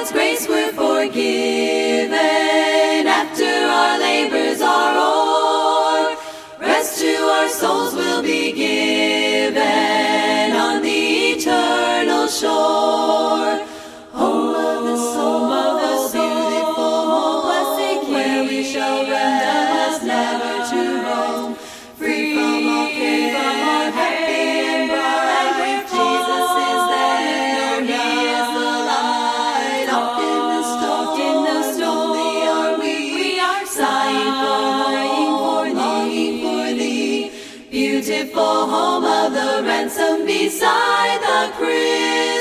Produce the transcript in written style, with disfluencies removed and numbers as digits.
God's grace we're forgiven. After our labors are o'er, rest to our souls will be given on the eternal shore. Home of the soul, beautiful home, blessed where we shall rest, never to roam. Free from all care, happy and bright. Jesus is there, He is the light. Oft in the storm, lonely are we are sighing for, longing for Thee. Beautiful home of the ransom beside the crib.